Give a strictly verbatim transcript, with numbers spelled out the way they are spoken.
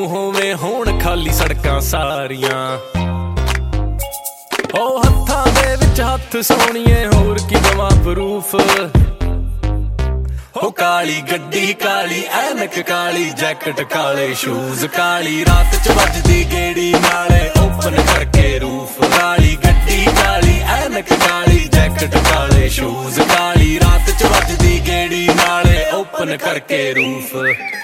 ਨੂੰ ਹੋਵੇ ਹੋਣ ਖਾਲੀ ਸੜਕਾਂ ਸਾਰੀਆਂ। ਉਹ ਹੱਥਾਂ ਦੇ ਵਿੱਚ ਹੱਥ ਸੋਹਣੀਏ ਹੋਰ ਕੀ ਦਵਾਂ ਪ੍ਰੂਫ। ਹੋ ਕਾਲੀ ਗੱਡੀ ਕਾਲੀ ਐਨਕ ਕਾਲੀ ਜੈਕਟ ਕਾਲੇ ਸ਼ੂਜ਼ ਕਾਲੀ ਰਾਤ ਚ ਵੱਜਦੀ ਗੇੜੀ ਨਾਲੇ ਓਪਨ ਕਰਕੇ ਰੂਫ। ਕਾਲੀ ਗੱਡੀ ਕਾਲੀ ਐਨਕ ਕਾਲੀ ਜੈਕਟ ਕਾਲੇ ਸ਼ੂਜ਼ ਕਾਲੀ ਰਾਤ ਚ ਵੱਜਦੀ ਗੇੜੀ ਨਾਲੇ ਓਪਨ ਕਰਕੇ ਰੂਫ।